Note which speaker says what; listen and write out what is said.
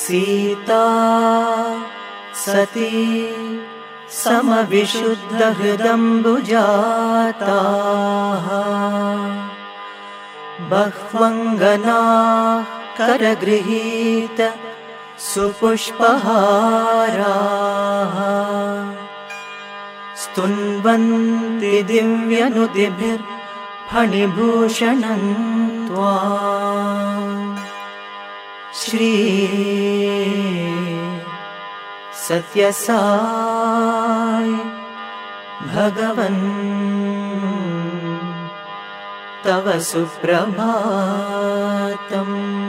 Speaker 1: सीता सती समविशुद्धहृदम्बुजाताः बह्वङ्गनाः करगृहीत सुपुष्पहाराः स्तुन्वन्ति दिव्यनुदिभिर्फणिभूषणं त्वाम्। श्री सत्यसाई भगवन् तव सुप्रभातम्।